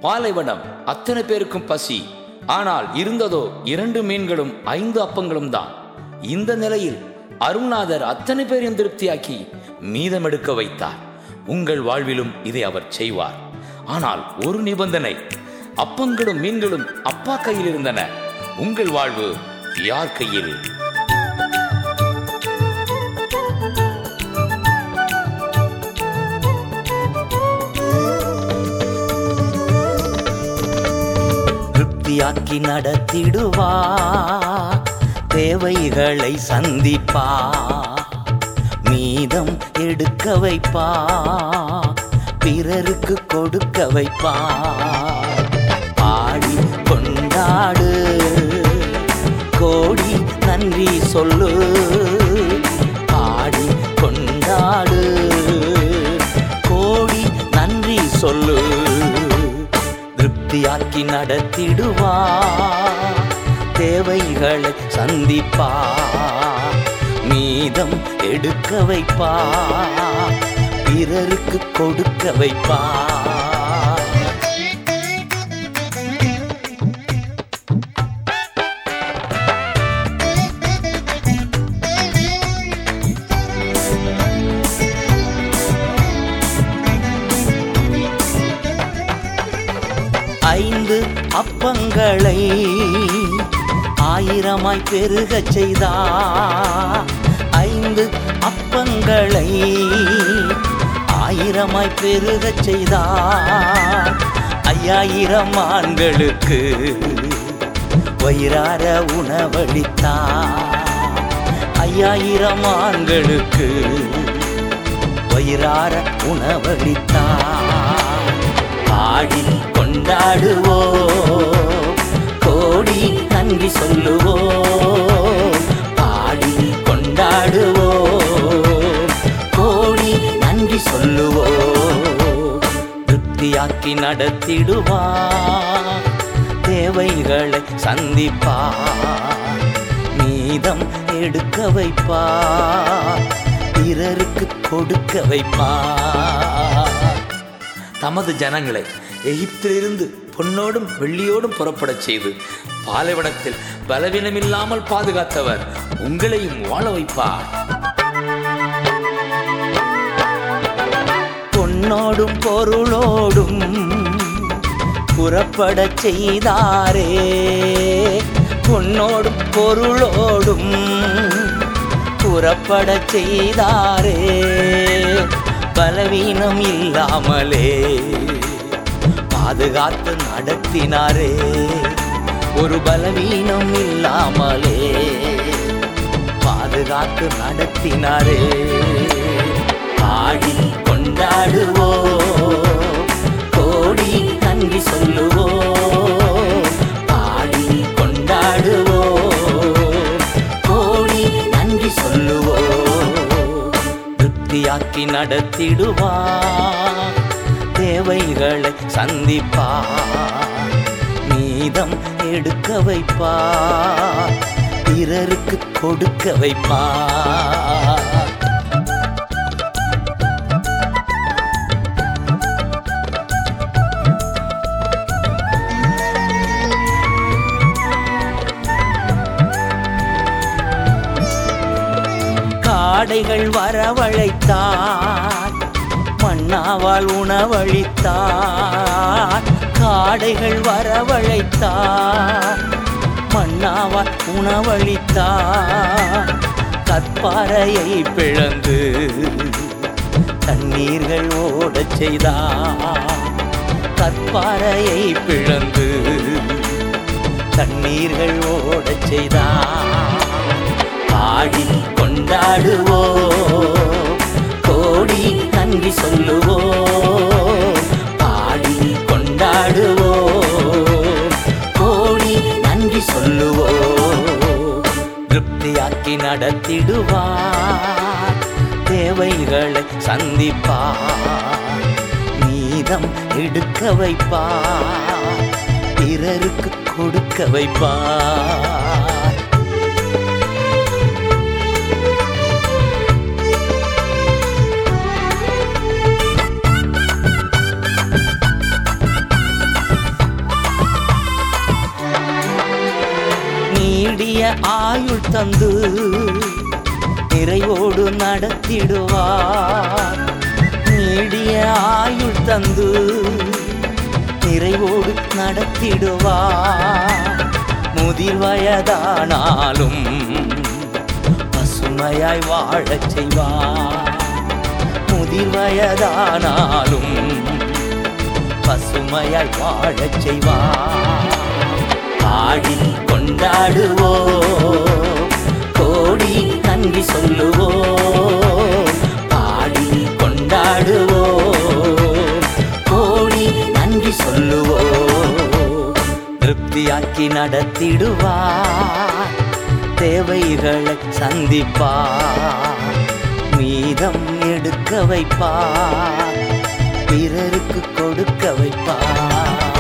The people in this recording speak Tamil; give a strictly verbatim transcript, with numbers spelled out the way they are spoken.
பாலைவனம், அத்தனை பேருக்கும் பசி. ஆனால் இருந்ததோ இரண்டு மீன்களும் ஐந்து அப்பங்களும் தான். இந்த நிலையில் அருள்நாதர் அத்தனை பேரையும் திருப்தியாக்கி மீதம் எடுக்க வைத்தார். உங்கள் வாழ்விலும் இதை அவர் செய்வார். ஆனால் ஒரு நிபந்தனை, அப்பங்களும் மீன்களும் அப்பா கையில் இருந்தன. உங்கள் வாழ்வு யார் கையில்? திருப்தியாக்கி நடத்திடுவா, தேவைகளை சந்திப்பா, மீதம் எடுக்க வைப்பா, பிறருக்கு கொடுக்க வைப்பா. பாடி கொண்டாடு, கோடி நன்றி சொல்லு. பாடி கொண்டாடு, கோடி நன்றி சொல்லு. திருப்தியாக்கி நடத்திடுவா, தேவைகளை சந்திப்பா, மீதம் எடுக்க வைப்பா, பிறருக்கு கொடுக்க வைப்பா. ஐந்து அப்பங்களை ஆயிரமாய் பெருகச் செய்தா, ஐந்து அப்பங்களை ஆயிரமாய் பெருகச் செய்தா. ஐயாயிரம் ஆண்களுக்கு வயிறார உணவளித்தா, ஐயாயிரம் ஆண்களுக்கு வயிறார உணவளித்தா. பாடி கொண்டாடுவோ, கோடி நன்றி சொல்லுவோ. பாடி கொண்டாடுவோ, கோடி நன்றி சொல்லுவோ. திருப்தியாக்கி நடத்திடுவா, தேவைகளை சந்திப்பா, மீதம் எடுக்க வைப்பா, பிறருக்கு கொடுக்க வைப்பா. தமது ஜனங்களை எகிப்திலிருந்து பொன்னோடும் வெள்ளியோடும் புறப்படச் செய்து பாலைவனத்தில் பலவீனமில்லாமல் பாதுகாத்தவர் உங்களையும் வாழ வைப்பார். பொன்னோடும் பொருளோடும் புறப்படச் செய்தாரே, பொன்னோடும் பொருளோடும் புறப்படச் செய்தாரே. பலவீனம் இல்லாமலே பாதுகாத்து நடத்தினாரே, ஒரு பலவீனம் இல்லாமலே பாதுகாத்து நடத்தினாரே. பாடி கொண்டாடுவோ, கோடி நன்றி சொல்லுவோ. பாடி கொண்டாடுவோ, கோடி நன்றி சொல்லுவோ. திருப்தியாக்கி நடத்திடுவா, தேவைகளை சந்திப்பா, மீதம் எடுக்க வைப்பா, பிறருக்கு கொடுக்க வைப்பா. காடைகள் வரவழைத்தார், மன்னாவால் உணவளித்தார். காடைகள் வரவழைத்தார், மன்னாவால் உணவளித்தார். கற்பாறையை பிளந்து தண்ணீர்கள் ஓடச் செய்தார், கற்பாறையை பிளந்து தண்ணீர்கள் ஓடச் செய்தார். பாடி கொண்டாடுவோ, கோடி நன்றி சொல்லுவோ. பாடி கொண்டாடுவோ, கோடி நன்றி சொல்லுவோ. திருப்தியாக்கி நடத்திடுவா, தேவைகளை சந்திப்பா, மீதம் எடுக்க வைப்பா, பிறருக்கு கொடுக்க வைப்பா. நீடிய ஆயுள் தந்து நிறைவோடு நடத்திடுவார். நீடிய ஆயுள் தந்து நிறைவோடு நடத்திடுவார். முதிர் வயதானாலும் பசுமையாய் வாழச் செய்வார். முதிர் வயதானாலும் பசுமையாய் வாழச் செய்வார். பாடி கொண்டாடுவோம், கோடி நன்றி சொல்லுவோம். பாடி கொண்டாடுவோம், கோடி நன்றி சொல்லுவோம். திருப்தியாக்கி நடத்திடுவார், தேவைகளை சந்திப்பார். மீதம் எடுக்க வைப்பார், பிறருக்கு கொடுக்க வைப்பார்.